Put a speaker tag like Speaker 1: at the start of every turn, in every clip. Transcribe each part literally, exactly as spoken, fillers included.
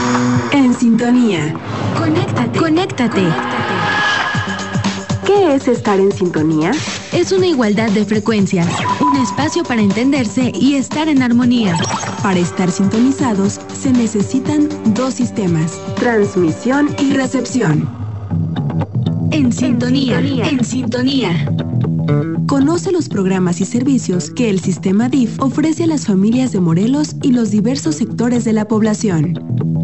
Speaker 1: En sintonía.
Speaker 2: Conéctate. Conéctate.
Speaker 1: ¿Qué es estar en sintonía?
Speaker 2: Es una igualdad de frecuencias, un espacio para entenderse y estar en armonía.
Speaker 1: Para estar sintonizados se necesitan dos sistemas: transmisión y recepción.
Speaker 2: En sintonía, en sintonía.
Speaker 1: Conoce los programas y servicios que el sistema D I F ofrece a las familias de Morelos y los diversos sectores de la población.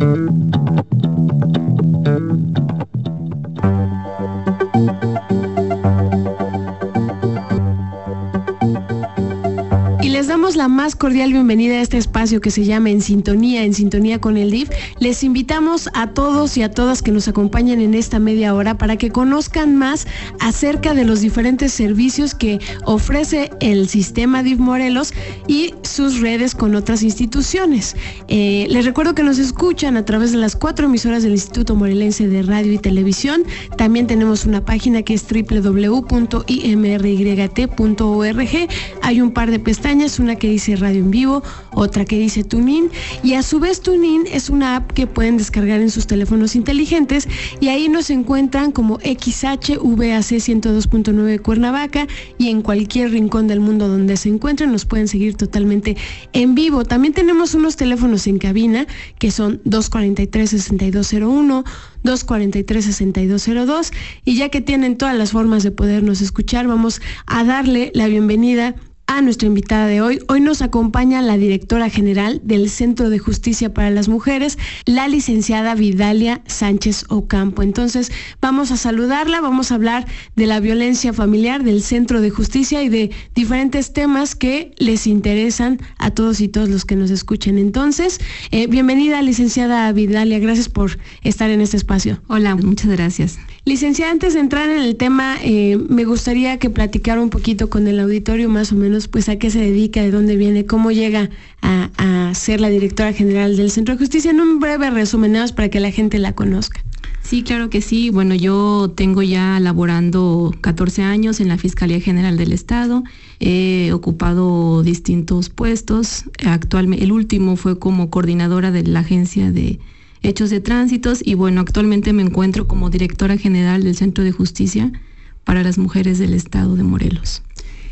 Speaker 3: Les damos la más cordial bienvenida a este espacio que se llama En Sintonía, en Sintonía con el D I F. Les invitamos a todos y a todas que nos acompañen en esta media hora para que conozcan más acerca de los diferentes servicios que ofrece el sistema D I F Morelos y sus redes con otras instituciones. Eh, les recuerdo que nos escuchan a través de las cuatro emisoras del Instituto Morelense de Radio y Televisión. También tenemos una página que es doble u doble u doble u punto i m r y t punto org. Hay un par de pestañas, una que dice Radio en Vivo, otra que dice TuneIn, y a su vez TuneIn es una app que pueden descargar en sus teléfonos inteligentes y ahí nos encuentran como X H V A C ciento dos punto nueve Cuernavaca, y en cualquier rincón del mundo donde se encuentren nos pueden seguir totalmente en vivo. También tenemos unos teléfonos en cabina que son dos cuarenta y tres, sesenta y dos cero uno, dos cuarenta y tres, sesenta y dos cero dos, y ya que tienen todas las formas de podernos escuchar, vamos a darle la bienvenida a nuestra invitada de hoy. Hoy nos acompaña la directora general del Centro de Justicia para las Mujeres, la licenciada Vidalia Sánchez Ocampo. Entonces, vamos a saludarla, vamos a hablar de la violencia familiar, del Centro de Justicia y de diferentes temas que les interesan a todos y todos los que nos escuchen. Entonces, eh, bienvenida, licenciada Vidalia, gracias por estar en este espacio.
Speaker 4: Hola, muchas gracias.
Speaker 3: Licenciada, antes de entrar en el tema, eh, me gustaría que platicara un poquito con el auditorio más o menos, pues a qué se dedica, de dónde viene, cómo llega a, a ser la directora general del Centro de Justicia, en un breve resumen, nada más para que la gente la conozca.
Speaker 4: Sí, claro que sí. Bueno, yo tengo ya laborando catorce años en la Fiscalía General del Estado. He ocupado distintos puestos. Actualmente, el último fue como coordinadora de la Agencia de Hechos de Tránsitos, y bueno, actualmente me encuentro como directora general del Centro de Justicia para las Mujeres del Estado de Morelos.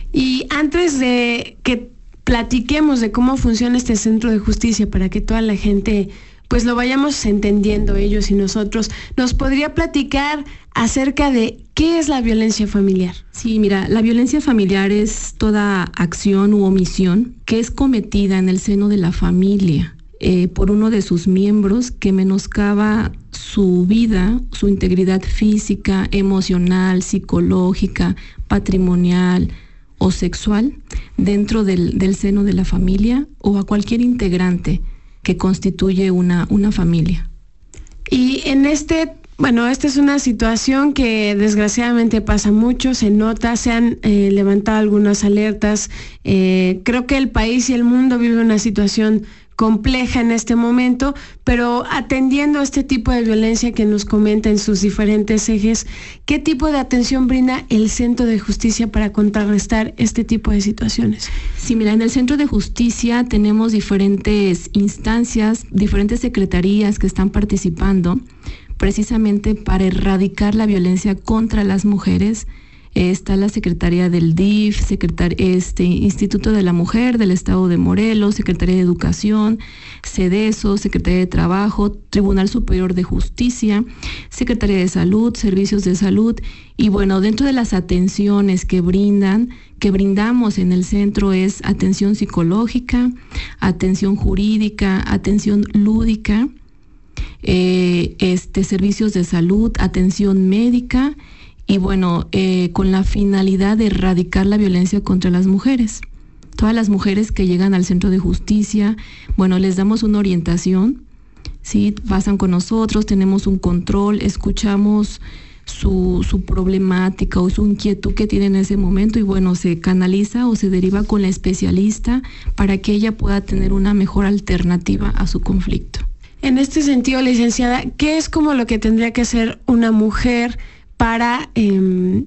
Speaker 3: Y antes de que platiquemos de cómo funciona este Centro de Justicia, para que toda la gente pues lo vayamos entendiendo, ellos y nosotros, ¿nos podría platicar acerca de qué es la violencia familiar?
Speaker 4: Sí, mira, la violencia familiar es toda acción u omisión que es cometida en el seno de la familia Eh, por uno de sus miembros que menoscaba su vida, su integridad física, emocional, psicológica, patrimonial o sexual dentro del, del seno de la familia o a cualquier integrante que constituye una, una familia.
Speaker 3: Y en este, bueno, esta es una situación que desgraciadamente pasa mucho, se nota, se han eh, levantado algunas alertas. Eh, creo que el país y el mundo vive una situación compleja en este momento, pero atendiendo a este tipo de violencia que nos comenta en sus diferentes ejes, ¿qué tipo de atención brinda el Centro de Justicia para contrarrestar este tipo de situaciones?
Speaker 4: Sí, mira, en el Centro de Justicia tenemos diferentes instancias, diferentes secretarías que están participando precisamente para erradicar la violencia contra las mujeres. Está la Secretaría del D I F, Secretar, este, Instituto de la Mujer del Estado de Morelos, Secretaría de Educación, CEDESO, Secretaría de Trabajo, Tribunal Superior de Justicia, Secretaría de Salud, Servicios de Salud. Y bueno, dentro de las atenciones que brindan, que brindamos en el centro es atención psicológica, atención jurídica, atención lúdica, eh, este, servicios de salud, atención médica. Y bueno, eh, con la finalidad de erradicar la violencia contra las mujeres. Todas las mujeres que llegan al Centro de Justicia, bueno, les damos una orientación, ¿sí? Pasan con nosotros, tenemos un control, escuchamos su, su problemática o su inquietud que tiene en ese momento y bueno, se canaliza o se deriva con la especialista para que ella pueda tener una mejor alternativa a su conflicto.
Speaker 3: En este sentido, licenciada, ¿qué es como lo que tendría que hacer una mujer para eh,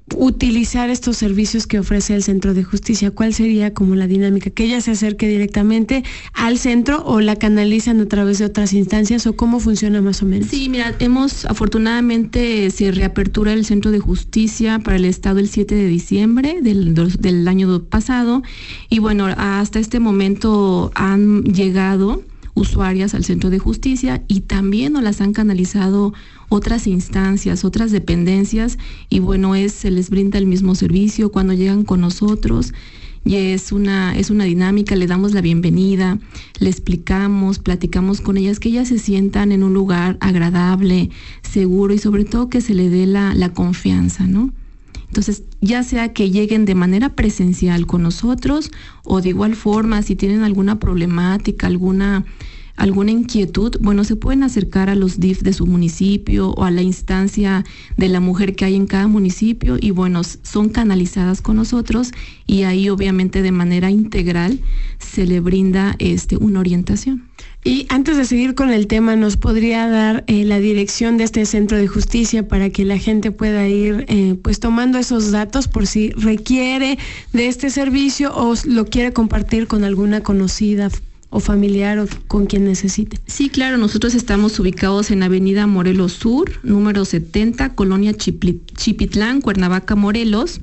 Speaker 3: utilizar estos servicios que ofrece el Centro de Justicia? ¿Cuál sería como la dinámica? ¿Que ella se acerque directamente al centro o la canalizan a través de otras instancias o cómo funciona más o menos?
Speaker 4: Sí, mira, hemos afortunadamente se reapertura el Centro de Justicia para el Estado el siete de diciembre del, del año pasado y bueno, hasta este momento han llegado usuarias al Centro de Justicia y también nos las han canalizado otras instancias, otras dependencias y bueno, es se les brinda el mismo servicio cuando llegan con nosotros y es una es una dinámica, le damos la bienvenida, le explicamos, platicamos con ellas, que ellas se sientan en un lugar agradable, seguro y sobre todo que se le dé la, la confianza, ¿no? Entonces, ya sea que lleguen de manera presencial con nosotros o de igual forma, si tienen alguna problemática, alguna alguna inquietud, bueno, se pueden acercar a los D I F de su municipio o a la instancia de la mujer que hay en cada municipio y bueno, son canalizadas con nosotros y ahí obviamente de manera integral se le brinda este una orientación.
Speaker 3: Y antes de seguir con el tema, ¿nos podría dar eh, la dirección de este Centro de Justicia para que la gente pueda ir eh, pues tomando esos datos por si requiere de este servicio o lo quiere compartir con alguna conocida o familiar o con quien necesite?
Speaker 4: Sí, claro, nosotros estamos ubicados en Avenida Morelos Sur, número setenta, Colonia Chipli, Chipitlán, Cuernavaca, Morelos.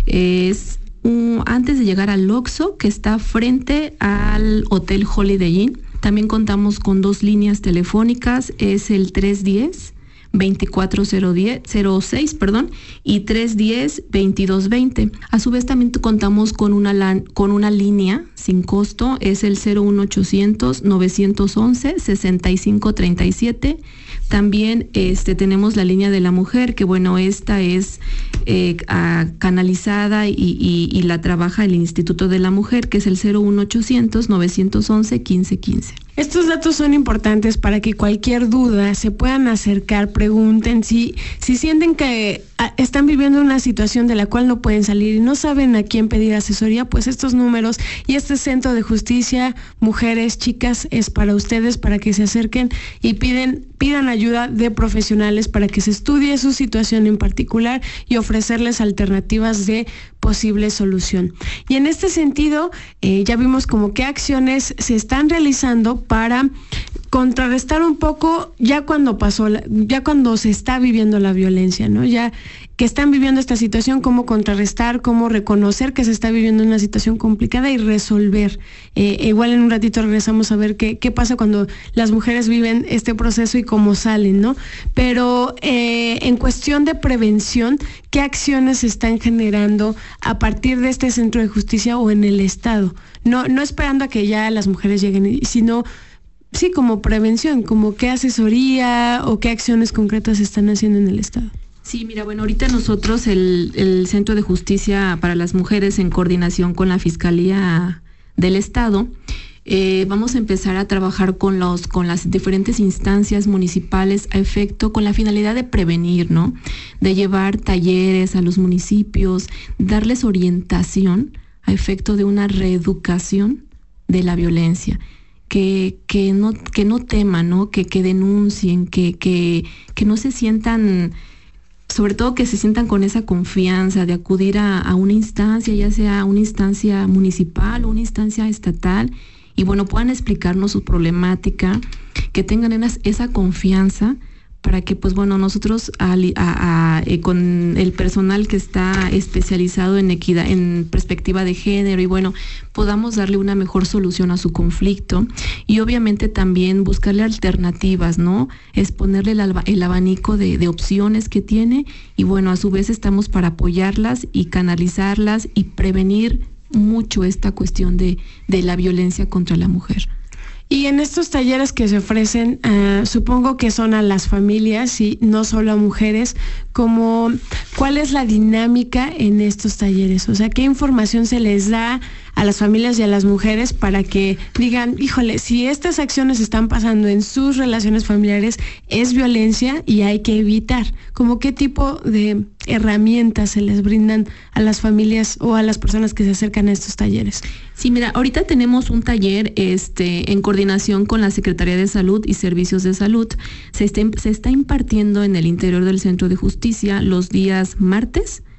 Speaker 4: Es un, antes de llegar al Oxxo, que está frente al Hotel Holiday Inn. También contamos con dos líneas telefónicas, es el tres diez, veinticuatro cero seis, perdón, y tres diez, veintidós veinte. A su vez también contamos con una lan, con una línea sin costo, es el cero uno ochocientos, novecientos once, sesenta y cinco treinta y siete. También este, tenemos la línea de la mujer, que bueno, esta es eh, a, canalizada y, y, y la trabaja el Instituto de la Mujer, que es el cero uno ochocientos, novecientos once, quince quince.
Speaker 3: Estos datos son importantes para que cualquier duda se puedan acercar, pregunten, si, si sienten que están viviendo una situación de la cual no pueden salir y no saben a quién pedir asesoría, pues estos números y este Centro de Justicia, mujeres, chicas, es para ustedes, para que se acerquen y piden, pidan ayuda de profesionales para que se estudie su situación en particular y ofrecerles alternativas de posible solución. Y en este sentido, eh, ya vimos como qué acciones se están realizando para contrarrestar un poco ya cuando pasó, la, ya cuando se está viviendo la violencia, ¿no? Ya que están viviendo esta situación, cómo contrarrestar, cómo reconocer que se está viviendo una situación complicada y resolver. Eh, igual en un ratito regresamos a ver qué, qué pasa cuando las mujeres viven este proceso y cómo salen, ¿no? Pero eh, en cuestión de prevención, ¿qué acciones se están generando a partir de este Centro de Justicia o en el Estado? No, no esperando a que ya las mujeres lleguen, sino sí como prevención, como qué asesoría o qué acciones concretas se están haciendo en el Estado.
Speaker 4: Sí, mira, bueno, ahorita nosotros, el, el Centro de Justicia para las Mujeres, en coordinación con la Fiscalía del Estado, eh, vamos a empezar a trabajar con los, con las diferentes instancias municipales a efecto, con la finalidad de prevenir, ¿no? De llevar talleres a los municipios, darles orientación a efecto de una reeducación de la violencia. Que, que no, que no teman, ¿no? Que, que denuncien, que, que, que no se sientan, sobre todo que se sientan con esa confianza de acudir a, a una instancia, ya sea una instancia municipal o una instancia estatal, y bueno, puedan explicarnos su problemática, que tengan esa confianza para que, pues bueno, nosotros a, a, a, eh, con el personal que está especializado en equidad, en perspectiva de género, y bueno, podamos darle una mejor solución a su conflicto y obviamente también buscarle alternativas, ¿no? Exponerle el, el abanico de, de opciones que tiene y bueno, a su vez estamos para apoyarlas y canalizarlas y prevenir mucho esta cuestión de, de la violencia contra la mujer.
Speaker 3: Y en estos talleres que se ofrecen, uh, supongo que son a las familias y no solo a mujeres, como ¿cuál es la dinámica en estos talleres? O sea, ¿qué información se les da a las familias y a las mujeres para que digan, híjole, si estas acciones están pasando en sus relaciones familiares, es violencia y hay que evitar? ¿Cómo qué tipo de herramientas se les brindan a las familias o a las personas que se acercan a estos talleres?
Speaker 4: Sí, mira, ahorita tenemos un taller este, en coordinación con la Secretaría de Salud y Servicios de Salud. Se está, se está impartiendo en el interior del Centro de Justicia los días martes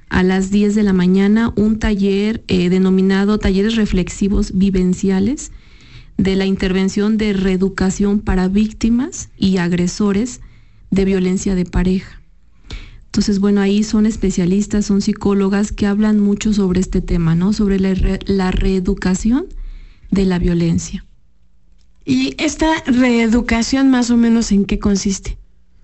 Speaker 4: a las diez de la mañana un taller eh, denominado Talleres Reflexivos Vivenciales de la intervención de reeducación para víctimas y agresores de violencia de pareja. Entonces, bueno, ahí son especialistas, son psicólogas que hablan mucho sobre este tema, ¿no? Sobre la, re, la reeducación de la violencia.
Speaker 3: ¿Y esta reeducación más o menos en qué consiste?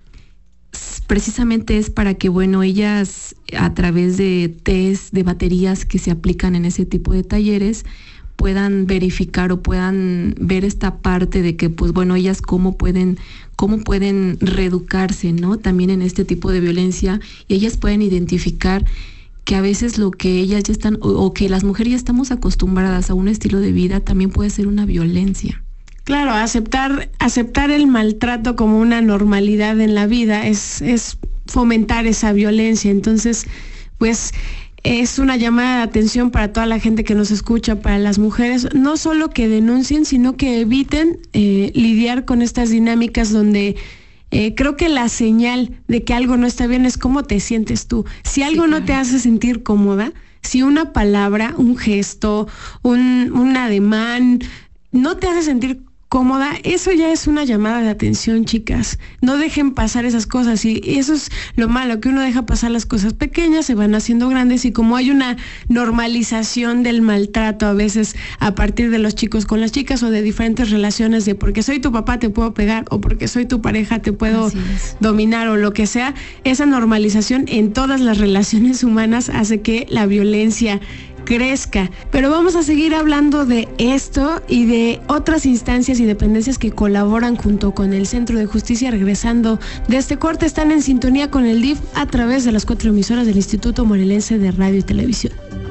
Speaker 4: Precisamente es para que, bueno, ellas a través de test, de baterías que se aplican en ese tipo de talleres, puedan verificar o puedan ver esta parte de que, pues bueno, ellas cómo pueden, cómo pueden reeducarse, ¿no? También en este tipo de violencia, y ellas pueden identificar que a veces lo que ellas ya están, o, o que las mujeres ya estamos acostumbradas a un estilo de vida, también puede ser una violencia.
Speaker 3: Claro, aceptar, aceptar el maltrato como una normalidad en la vida es, es fomentar esa violencia. Entonces, pues es una llamada de atención para toda la gente que nos escucha, para las mujeres, no solo que denuncien, sino que eviten eh, lidiar con estas dinámicas donde eh, creo que la señal de que algo no está bien es cómo te sientes tú. Si algo sí, claro. no te hace sentir cómoda, si una palabra, un gesto, un, un ademán no te hace sentir cómoda, eso ya es una llamada de atención, chicas. No dejen pasar esas cosas, y eso es lo malo, que uno deja pasar las cosas pequeñas, se van haciendo grandes, y como hay una normalización del maltrato a veces a partir de los chicos con las chicas, o de diferentes relaciones, de porque soy tu papá te puedo pegar, o porque soy tu pareja te puedo dominar, o lo que sea, esa normalización en todas las relaciones humanas hace que la violencia crezca. Pero vamos a seguir hablando de esto y de otras instancias y dependencias que colaboran junto con el Centro de Justicia. Regresando de este corte, están en sintonía con el D I F a través de las cuatro emisoras del Instituto Morelense de Radio y Televisión.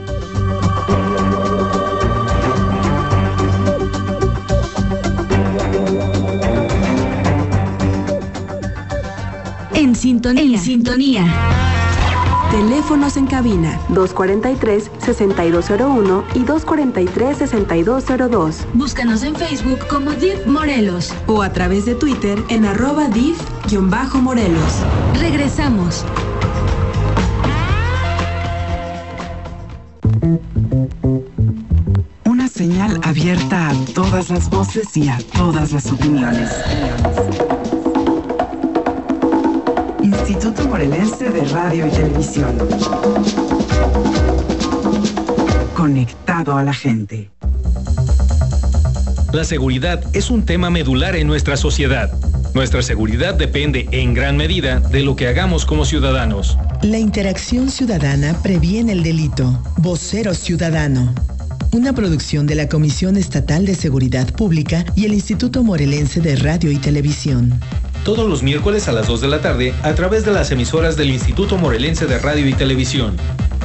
Speaker 2: En sintonía. En sintonía.
Speaker 1: Teléfonos en cabina dos cuatro tres, seis dos cero uno y dos cuatro tres, seis dos cero dos.
Speaker 2: Búscanos en Facebook como D I F Morelos
Speaker 1: o a través de Twitter en arroba D I F-Morelos.
Speaker 2: Regresamos.
Speaker 5: Una señal abierta a todas las voces y a todas las opiniones. Instituto Morelense de Radio y Televisión. Conectado a la gente.
Speaker 6: La seguridad es un tema medular en nuestra sociedad. Nuestra seguridad depende en gran medida de lo que hagamos como ciudadanos.
Speaker 7: La interacción ciudadana previene el delito. Vocero Ciudadano. Una producción de la Comisión Estatal de Seguridad Pública y el Instituto Morelense de Radio y Televisión.
Speaker 6: Todos los miércoles a las dos de la tarde a través de las emisoras del Instituto Morelense de Radio y Televisión.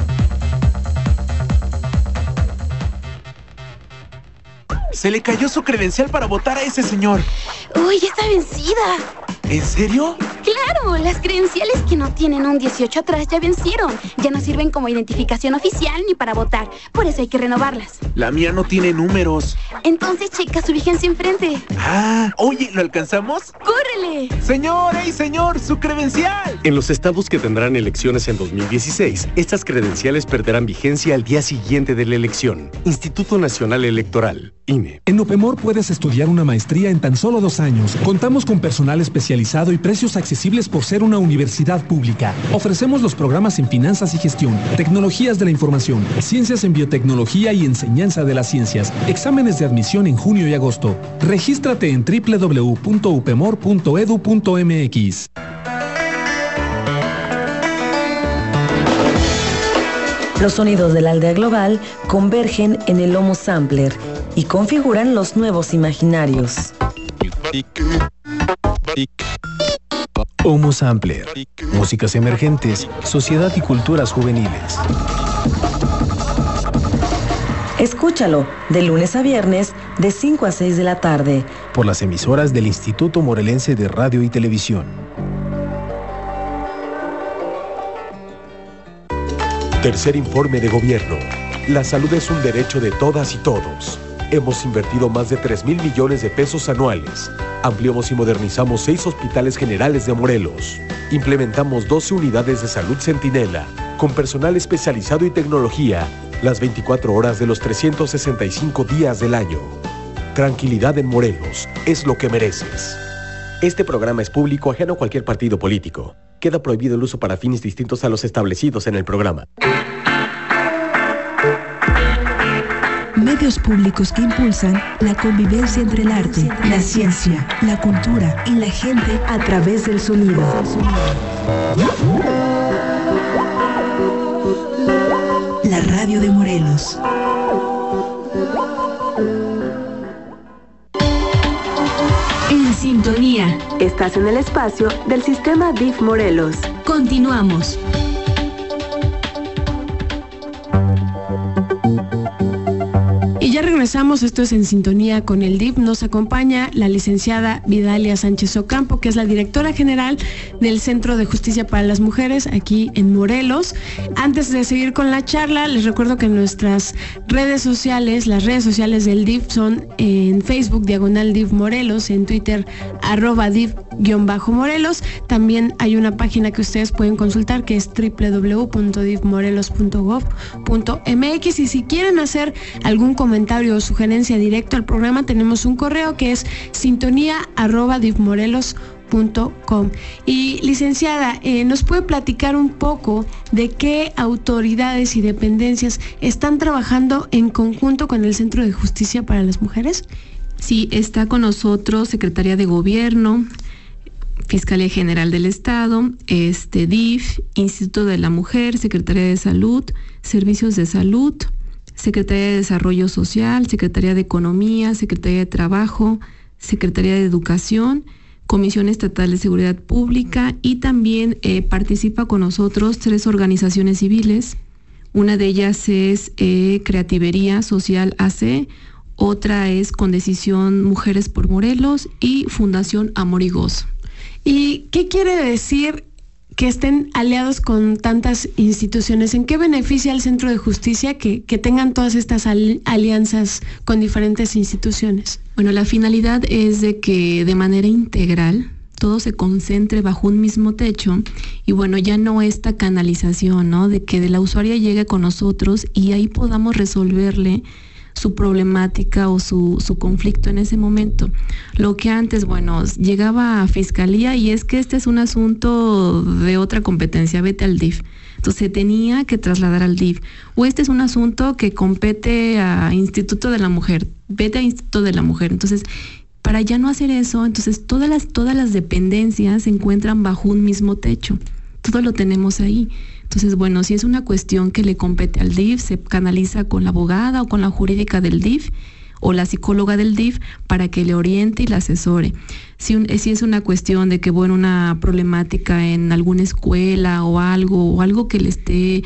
Speaker 8: Se le cayó su credencial para votar a ese señor.
Speaker 9: ¡Uy, ya está vencida!
Speaker 8: ¿En serio?
Speaker 9: ¡Claro! Las credenciales que no tienen un dieciocho atrás ya vencieron. Ya no sirven como identificación oficial ni para votar. Por eso hay que renovarlas.
Speaker 8: La mía no tiene números.
Speaker 9: Entonces checa su vigencia enfrente.
Speaker 8: Ah, oye, ¿lo alcanzamos?
Speaker 9: ¡Córrele!
Speaker 8: ¡Señor, hey, señor! ¡Su credencial!
Speaker 10: En los estados que tendrán elecciones en dos mil dieciséis, estas credenciales perderán vigencia al día siguiente de la elección. Instituto Nacional Electoral, I N E.
Speaker 11: En OPEMOR puedes estudiar una maestría en tan solo dos años. Contamos con personal especializado y precios accesibles por ser una universidad pública. Ofrecemos los programas en finanzas y gestión, tecnologías de la información, ciencias en biotecnología y enseñanza de las ciencias. Exámenes de admisión en junio y agosto. Regístrate en doble u doble u doble u punto upemor punto edu punto m x.
Speaker 12: Los sonidos de la aldea global convergen en el Homo Sampler y configuran los nuevos imaginarios.
Speaker 13: Homo Sampler, músicas emergentes, sociedad y culturas juveniles.
Speaker 12: Escúchalo de lunes a viernes de cinco a seis de la tarde
Speaker 13: por las emisoras del Instituto Morelense de Radio y Televisión.
Speaker 14: Tercer informe de gobierno. La salud es un derecho de todas y todos. Hemos invertido más de tres mil millones de pesos anuales. Ampliamos y modernizamos seis hospitales generales de Morelos. Implementamos doce unidades de salud Centinela, con personal especializado y tecnología, las veinticuatro horas de los trescientos sesenta y cinco días del año. Tranquilidad en Morelos es lo que mereces. Este programa es público, ajeno a cualquier partido político. Queda prohibido el uso para fines distintos a los establecidos en el programa.
Speaker 1: Medios públicos que impulsan la convivencia entre el arte, la ciencia, la cultura y la gente a través del sonido. La radio de Morelos.
Speaker 2: En sintonía.
Speaker 1: Estás en el espacio del Sistema D I F Morelos.
Speaker 2: Continuamos.
Speaker 3: Y ya regresamos, esto es En Sintonía con el D I F. Nos acompaña la licenciada Vidalia Sánchez Ocampo, que es la directora general del Centro de Justicia para las Mujeres aquí en Morelos. Antes de seguir con la charla, les recuerdo que nuestras redes sociales, las redes sociales del D I F son en Facebook, diagonal D I F Morelos, en Twitter, arroba D I F-Morelos. También hay una página que ustedes pueden consultar que es doble u doble u doble u punto d i f morelos punto gov punto m x, y si quieren hacer algún comentario o sugerencia directo al programa, tenemos un correo que es sintonía arroba d i f morelos punto com. Y licenciada, eh, ¿nos puede platicar un poco de qué autoridades y dependencias están trabajando en conjunto con el Centro de Justicia para las Mujeres?
Speaker 4: Sí, está con nosotros Secretaría de Gobierno, Fiscalía General del Estado, este D I F, Instituto de la Mujer, Secretaría de Salud, Servicios de Salud, Secretaría de Desarrollo Social, Secretaría de Economía, Secretaría de Trabajo, Secretaría de Educación, Comisión Estatal de Seguridad Pública, y también eh, participa con nosotros tres organizaciones civiles. Una de ellas es eh, Creativería Social A C, otra es Con Decisión Mujeres por Morelos y Fundación Amor y Gozo.
Speaker 3: ¿Y qué quiere decir que estén aliados con tantas instituciones? ¿En qué beneficia al Centro de Justicia que, que tengan todas estas al, alianzas con diferentes instituciones?
Speaker 4: Bueno, la finalidad es de que de manera integral todo se concentre bajo un mismo techo, y bueno, ya no esta canalización, ¿no? De que la usuaria llegue con nosotros y ahí podamos resolverle su problemática o su, su conflicto en ese momento. Lo que antes, bueno, llegaba a Fiscalía y es que este es un asunto de otra competencia, vete al D I F. Entonces se tenía que trasladar al D I F. O este es un asunto que compete a Instituto de la Mujer, vete a Instituto de la Mujer. Entonces, para ya no hacer eso, entonces todas las, todas las dependencias se encuentran bajo un mismo techo. Todo lo tenemos ahí. Entonces, bueno, si es una cuestión que le compete al D I F, se canaliza con la abogada o con la jurídica del D I F o la psicóloga del D I F para que le oriente y la asesore. Si, un, si es una cuestión de que, bueno, una problemática en alguna escuela o algo, o algo que le esté,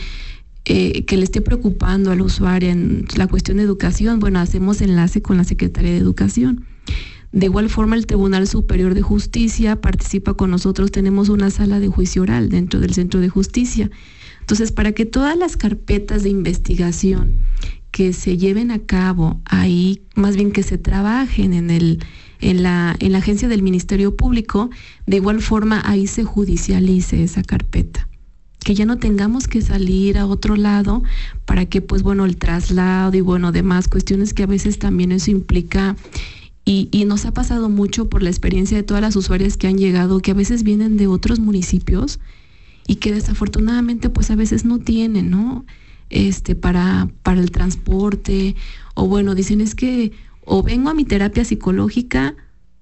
Speaker 4: eh, que le esté preocupando a la usuaria en la cuestión de educación, bueno, hacemos enlace con la Secretaría de Educación. De igual forma, el Tribunal Superior de Justicia participa con nosotros, tenemos una sala de juicio oral dentro del Centro de Justicia. Entonces, para que todas las carpetas de investigación que se lleven a cabo ahí, más bien que se trabajen en el, en la, en la agencia del Ministerio Público, de igual forma ahí se judicialice esa carpeta. Que ya no tengamos que salir a otro lado para que, pues bueno, el traslado y bueno, demás cuestiones que a veces también eso implica. Y, y nos ha pasado mucho por la experiencia de todas las usuarias que han llegado, que a veces vienen de otros municipios y que desafortunadamente pues a veces no tienen, ¿no? Este, para, para el transporte, o bueno, dicen es que o vengo a mi terapia psicológica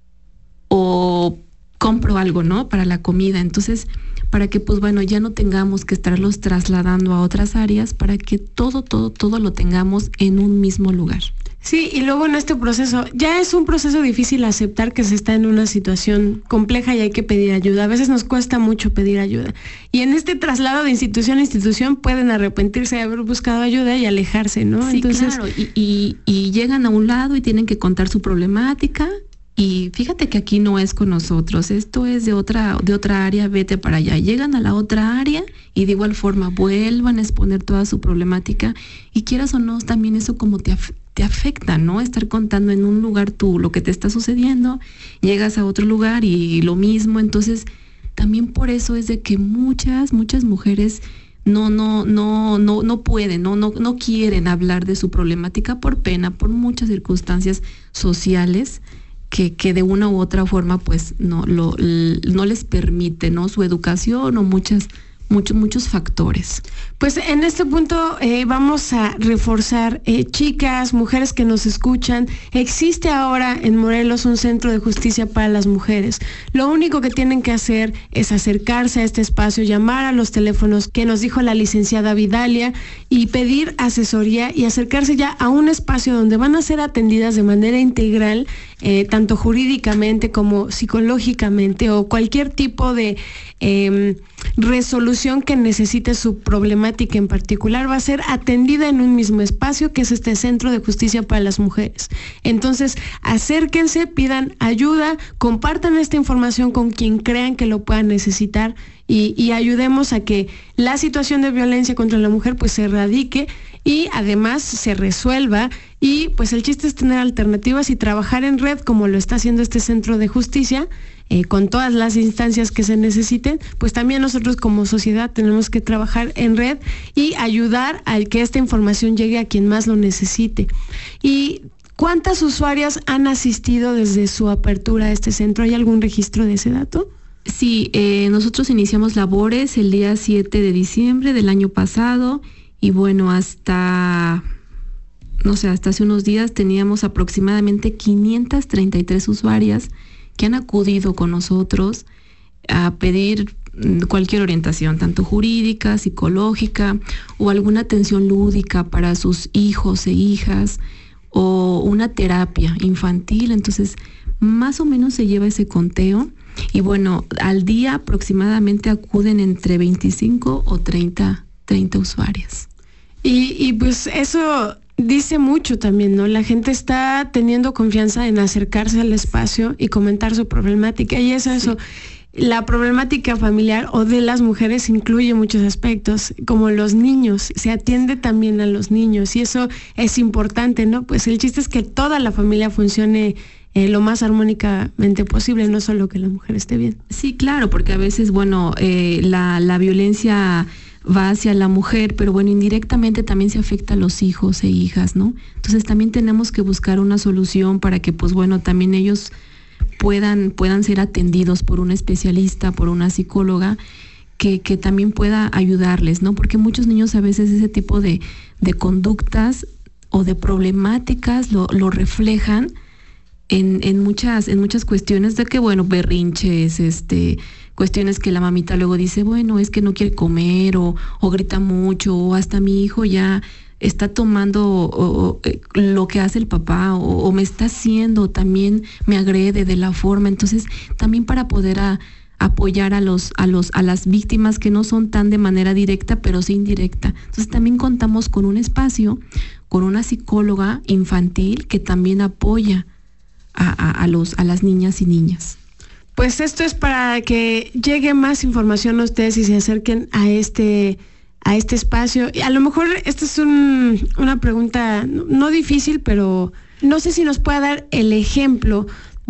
Speaker 4: o compro algo, ¿no? Para la comida. Entonces, para que pues bueno, ya no tengamos que estarlos trasladando a otras áreas, para que todo, todo, todo lo tengamos en un mismo lugar.
Speaker 3: Sí, y luego en este proceso, ya es un proceso difícil aceptar que se está en una situación compleja y hay que pedir ayuda. A veces nos cuesta mucho pedir ayuda. Y en este traslado de institución a institución pueden arrepentirse de haber buscado ayuda y alejarse, ¿no?
Speaker 4: Sí,
Speaker 3: Entonces,
Speaker 4: claro, y, y, y llegan a un lado y tienen que contar su problemática. Y fíjate que aquí no es con nosotros, esto es de otra, de otra área, vete para allá. Llegan a la otra área y de igual forma vuelvan a exponer toda su problemática, y quieras o no, también eso como te, af- te afecta, ¿no? Estar contando en un lugar tú lo que te está sucediendo, llegas a otro lugar y lo mismo. Entonces también por eso es de que muchas, muchas mujeres no, no, no, no, no pueden, no, no, no quieren hablar de su problemática por pena, por muchas circunstancias sociales que, que de una u otra forma pues no, lo, no les permite, ¿no? Su educación o muchas Muchos, muchos factores.
Speaker 3: Pues en este punto eh, vamos a reforzar, eh, chicas, mujeres que nos escuchan, existe ahora en Morelos un centro de justicia para las mujeres. Lo único que tienen que hacer es acercarse a este espacio, llamar a los teléfonos que nos dijo la licenciada Vidalia y pedir asesoría y acercarse ya a un espacio donde van a ser atendidas de manera integral, eh, tanto jurídicamente como psicológicamente o cualquier tipo de eh, resolución que necesite su problemática en particular va a ser atendida en un mismo espacio, que es este Centro de Justicia para las Mujeres. Entonces, acérquense, pidan ayuda, compartan esta información con quien crean que lo puedan necesitar y, y ayudemos a que la situación de violencia contra la mujer pues se erradique y además se resuelva. Y pues el chiste es tener alternativas y trabajar en red como lo está haciendo este Centro de Justicia, Eh, con todas las instancias que se necesiten. Pues también nosotros como sociedad tenemos que trabajar en red y ayudar a que esta información llegue a quien más lo necesite. ¿Y cuántas usuarias han asistido desde su apertura a este centro? ¿Hay algún registro de ese dato?
Speaker 4: Sí, eh, nosotros iniciamos labores el día siete de diciembre del año pasado y bueno, hasta, no sé, hasta hace unos días teníamos aproximadamente quinientas treinta y tres usuarias que han acudido con nosotros a pedir cualquier orientación, tanto jurídica, psicológica o alguna atención lúdica para sus hijos e hijas o una terapia infantil. Entonces, más o menos se lleva ese conteo y bueno, al día aproximadamente acuden entre veinticinco o treinta, treinta usuarias.
Speaker 3: Y, y pues eso dice mucho también, ¿no? La gente está teniendo confianza en acercarse al espacio y comentar su problemática. Y es eso, sí. La problemática familiar o de las mujeres incluye muchos aspectos, como los niños. Se atiende también a los niños y eso es importante, ¿no? Pues el chiste es que toda la familia funcione eh, lo más armónicamente posible, no solo que la mujer esté bien.
Speaker 4: Sí, claro, porque a veces, bueno, eh, la, la violencia va hacia la mujer, pero bueno, indirectamente también se afecta a los hijos e hijas, ¿no? Entonces también tenemos que buscar una solución para que, pues bueno, también ellos puedan, puedan ser atendidos por un especialista, por una psicóloga, que, que también pueda ayudarles, ¿no? Porque muchos niños a veces ese tipo de, de conductas o de problemáticas lo, lo reflejan en, en muchas, en muchas cuestiones de que, bueno, berrinches, este... cuestiones que la mamita luego dice, bueno, es que no quiere comer o, o grita mucho o hasta mi hijo ya está tomando o, o, lo que hace el papá o, o me está haciendo, también me agrede de la forma. Entonces, también para poder a, apoyar a los, a los, a las víctimas que no son tan de manera directa, pero sí indirecta. Entonces, también contamos con un espacio, con una psicóloga infantil que también apoya a, a, a los, a las niñas y niñas.
Speaker 3: Pues esto es para que llegue más información a ustedes y se acerquen a este a este espacio. Y a lo mejor esta es un, una pregunta no difícil, pero no sé si nos puede dar el ejemplo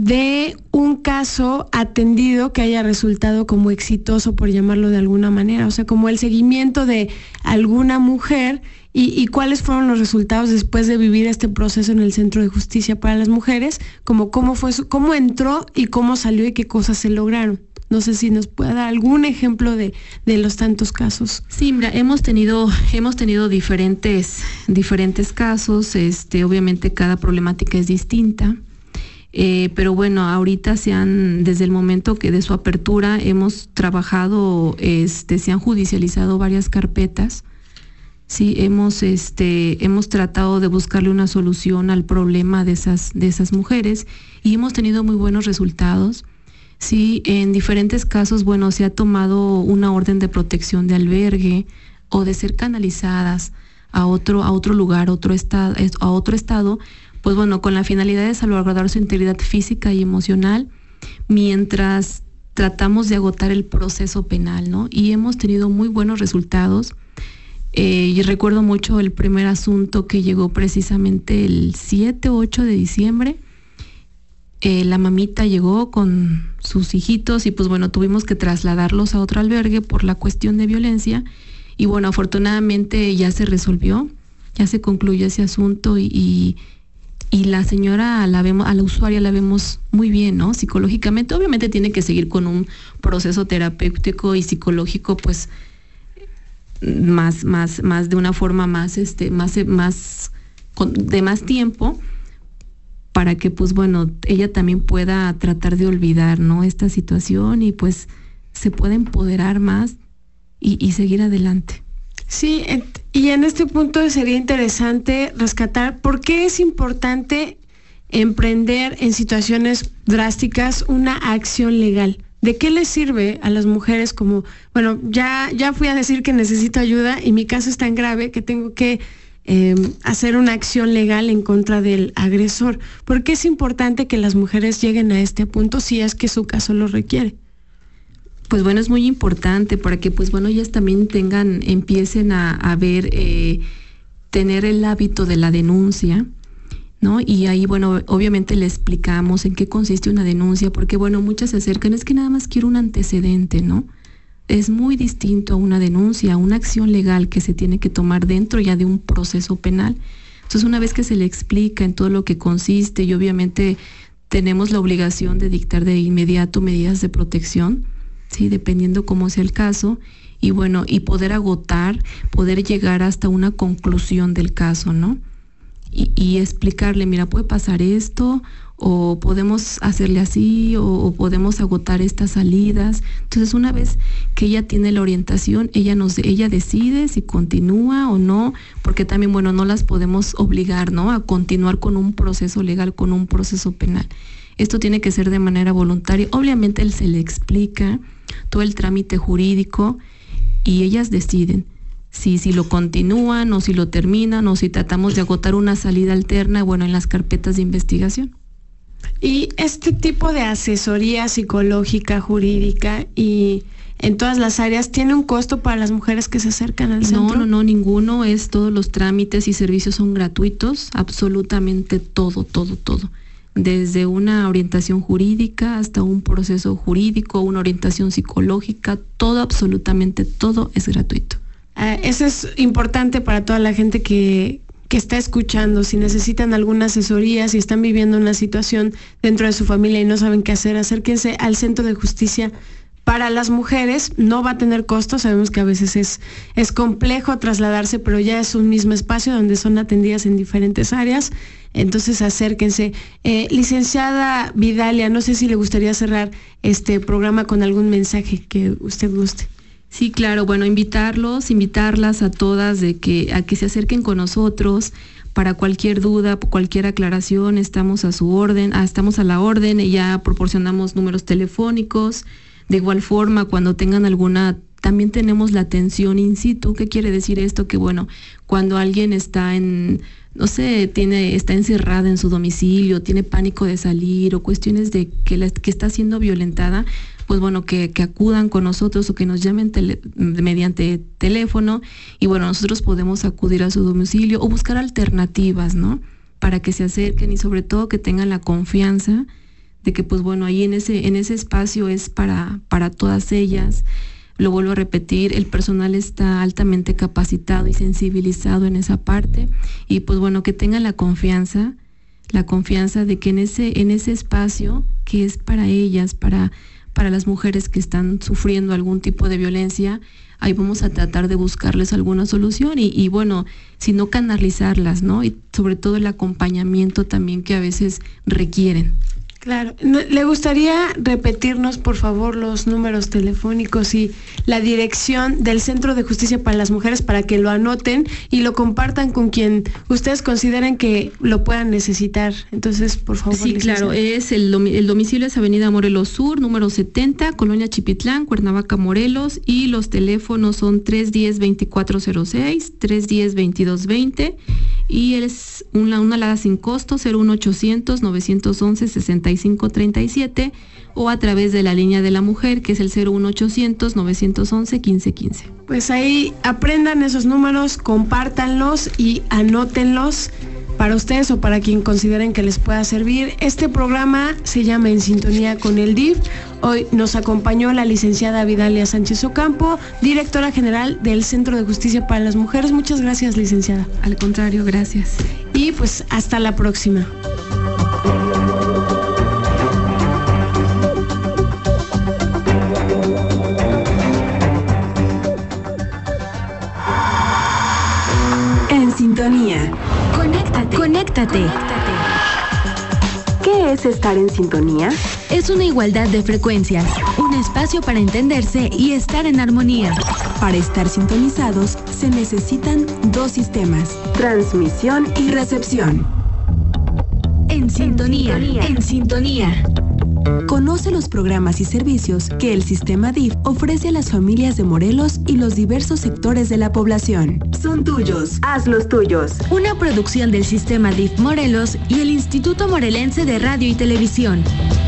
Speaker 3: de un caso atendido que haya resultado como exitoso, por llamarlo de alguna manera, o sea, como el seguimiento de alguna mujer y, y cuáles fueron los resultados después de vivir este proceso en el Centro de Justicia para las Mujeres, como cómo fue su, cómo entró y cómo salió y qué cosas se lograron. No sé si nos puede dar algún ejemplo de, de los tantos casos.
Speaker 4: Sí, mira, hemos tenido, hemos tenido diferentes, diferentes casos, este, obviamente cada problemática es distinta. Eh, pero bueno, ahorita se han, desde el momento que de su apertura hemos trabajado, este, se han judicializado varias carpetas. Sí, hemos, este, hemos tratado de buscarle una solución al problema de esas, de esas mujeres y hemos tenido muy buenos resultados. Sí, en diferentes casos, bueno, se ha tomado una orden de protección de albergue o de ser canalizadas a otro, a otro lugar, otro estado, a otro estado. Pues bueno, con la finalidad de salvaguardar su integridad física y emocional, mientras tratamos de agotar el proceso penal, ¿no? Y hemos tenido muy buenos resultados. Eh, y recuerdo mucho el primer asunto que llegó precisamente el siete o ocho de diciembre. Eh, la mamita llegó con sus hijitos y pues bueno, tuvimos que trasladarlos a otro albergue por la cuestión de violencia. y bueno, afortunadamente ya se resolvió, ya se concluyó ese asunto y, y, y la señora, la vemos, a la usuaria la vemos muy bien, ¿no? Psicológicamente, obviamente tiene que seguir con un proceso terapéutico y psicológico, pues, más, más, más de una forma más, este, más, más, con, de más tiempo, para que, pues, bueno, ella también pueda tratar de olvidar, ¿no?, esta situación y, pues, se pueda empoderar más y, y seguir adelante.
Speaker 3: Sí, y en este punto sería interesante rescatar por qué es importante emprender en situaciones drásticas una acción legal. ¿De qué les sirve a las mujeres como, bueno, ya, ya fui a decir que necesito ayuda y mi caso es tan grave que tengo que eh, hacer una acción legal en contra del agresor? ¿Por qué es importante que las mujeres lleguen a este punto si es que su caso lo requiere?
Speaker 4: Pues bueno, es muy importante para que, pues bueno, ellas también tengan, empiecen a, a ver, eh, tener el hábito de la denuncia, ¿no? Y ahí, bueno, obviamente le explicamos en qué consiste una denuncia, porque bueno, muchas se acercan, es que nada más quiero un antecedente, ¿no? Es muy distinto a una denuncia, a una acción legal que se tiene que tomar dentro ya de un proceso penal. Entonces, una vez que se le explica en todo lo que consiste y obviamente tenemos la obligación de dictar de inmediato medidas de protección, sí, dependiendo cómo sea el caso, y bueno, y poder agotar, poder llegar hasta una conclusión del caso, ¿no? Y, y explicarle, mira, puede pasar esto, o podemos hacerle así, o, o podemos agotar estas salidas. Entonces, una vez que ella tiene la orientación, ella nos, ella decide si continúa o no, porque también, bueno, no las podemos obligar, ¿no?, a continuar con un proceso legal, con un proceso penal. Esto tiene que ser de manera voluntaria. Obviamente él se le explica todo el trámite jurídico y ellas deciden si, si lo continúan o si lo terminan o si tratamos de agotar una salida alterna, bueno, en las carpetas de investigación.
Speaker 3: Y este tipo de asesoría psicológica, jurídica y en todas las áreas, ¿tiene un costo para las mujeres que se acercan al centro?
Speaker 4: No, no, no, ninguno. Es todos los trámites y servicios son gratuitos, absolutamente todo, todo, todo. Desde una orientación jurídica hasta un proceso jurídico, una orientación psicológica, todo, absolutamente todo es gratuito.
Speaker 3: Uh, eso es importante para toda la gente que, que está escuchando. Si necesitan alguna asesoría, si están viviendo una situación dentro de su familia y no saben qué hacer, acérquense al Centro de Justicia para las Mujeres. No va a tener costo, sabemos que a veces es, es complejo trasladarse, pero ya es un mismo espacio donde son atendidas en diferentes áreas. Entonces acérquense. Eh, licenciada Vidalia, no sé si le gustaría cerrar este programa con algún mensaje que usted guste.
Speaker 4: Sí, claro, bueno, invitarlos, invitarlas a todas de que, a que se acerquen con nosotros para cualquier duda, cualquier aclaración, estamos a su orden, ah, estamos a la orden y ya proporcionamos números telefónicos. De igual forma, cuando tengan alguna, también tenemos la atención in situ. ¿Qué quiere decir esto? Que bueno, cuando alguien está en, no sé, tiene, está encerrada en su domicilio, tiene pánico de salir o cuestiones de que, la, que está siendo violentada, pues bueno, que, que acudan con nosotros o que nos llamen tele, mediante teléfono y bueno, nosotros podemos acudir a su domicilio o buscar alternativas, ¿no?, para que se acerquen y sobre todo que tengan la confianza de que pues bueno, ahí en ese, en ese espacio es para, para todas ellas. Lo vuelvo a repetir, el personal está altamente capacitado y sensibilizado en esa parte y pues bueno, que tengan la confianza, la confianza de que en ese, en ese espacio que es para ellas, para, para las mujeres que están sufriendo algún tipo de violencia, ahí vamos a tratar de buscarles alguna solución y, y bueno, si no canalizarlas, ¿no? Y sobre todo el acompañamiento también que a veces requieren.
Speaker 3: Claro. ¿Le gustaría repetirnos, por favor, los números telefónicos y la dirección del Centro de Justicia para las Mujeres para que lo anoten y lo compartan con quien ustedes consideren que lo puedan necesitar? Entonces, por favor.
Speaker 4: Sí, claro. Es el, el domicilio es Avenida Morelos Sur, número setenta, Colonia Chipitlán, Cuernavaca, Morelos, y los teléfonos son tres uno cero, veinticuatro cero seis, tres uno cero, veintidós veinte y es una, una alada sin costo, cero uno ochocientos, novecientos once, sesenta y cinco treinta y siete o a través de la línea de la mujer que es el cero uno ochocientos, novecientos once, quince quince.
Speaker 3: Pues ahí aprendan esos números, compártanlos y anótenlos. para ustedes o para quien consideren que les pueda servir. Este programa se llama En Sintonía con el D I F. Hoy nos acompañó la licenciada Vidalia Sánchez Ocampo, directora general del Centro de Justicia para las Mujeres. Muchas gracias, licenciada.
Speaker 4: Al contrario, gracias.
Speaker 3: Y pues hasta la próxima.
Speaker 1: En sintonía.
Speaker 2: Conéctate. Conéctate.
Speaker 1: ¿Qué es estar en sintonía?
Speaker 2: Es una igualdad de frecuencias, un espacio para entenderse y estar en armonía.
Speaker 1: Para estar sintonizados se necesitan dos sistemas: transmisión y recepción.
Speaker 2: En sintonía, en sintonía.
Speaker 1: Conoce los programas y servicios que el sistema D I F ofrece a las familias de Morelos y los diversos sectores de la población. Son tuyos, hazlos tuyos.
Speaker 2: Una producción del sistema D I F Morelos y el Instituto Morelense de Radio y Televisión.